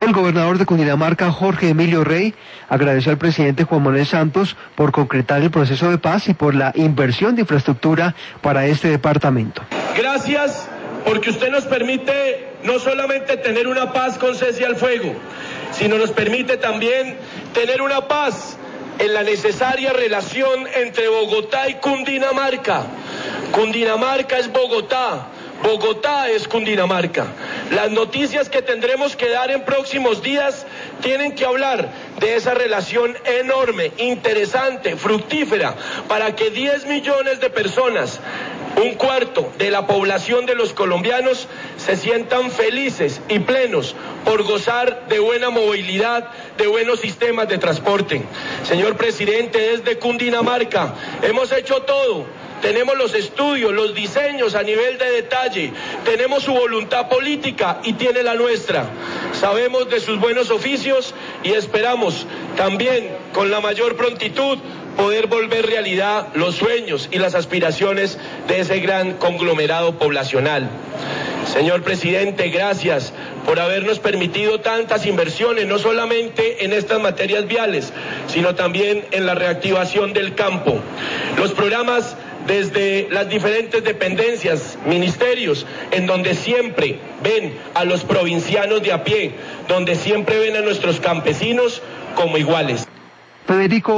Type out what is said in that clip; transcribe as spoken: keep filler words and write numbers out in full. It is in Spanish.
El gobernador de Cundinamarca, Jorge Emilio Rey, agradeció al presidente Juan Manuel Santos por concretar el proceso de paz y por la inversión de infraestructura para este departamento. Gracias porque usted nos permite no solamente tener una paz con cese al fuego, sino nos permite también tener una paz en la necesaria relación entre Bogotá y Cundinamarca. Cundinamarca es Bogotá. Bogotá es Cundinamarca. Las noticias que tendremos que dar en próximos días tienen que hablar de esa relación enorme, interesante, fructífera, para que diez millones de personas, un cuarto de la población de los colombianos, se sientan felices y plenos por gozar de buena movilidad, de buenos sistemas de transporte. Señor presidente, desde Cundinamarca hemos hecho todo. Tenemos los estudios, los diseños a nivel de detalle, tenemos su voluntad política y tiene la nuestra. Sabemos de sus buenos oficios y esperamos también con la mayor prontitud poder volver realidad los sueños y las aspiraciones de ese gran conglomerado poblacional. Señor presidente, gracias por habernos permitido tantas inversiones, no solamente en estas materias viales, sino también en la reactivación del campo. Los programas desde las diferentes dependencias, ministerios, en donde siempre ven a los provincianos de a pie, donde siempre ven a nuestros campesinos como iguales. Federico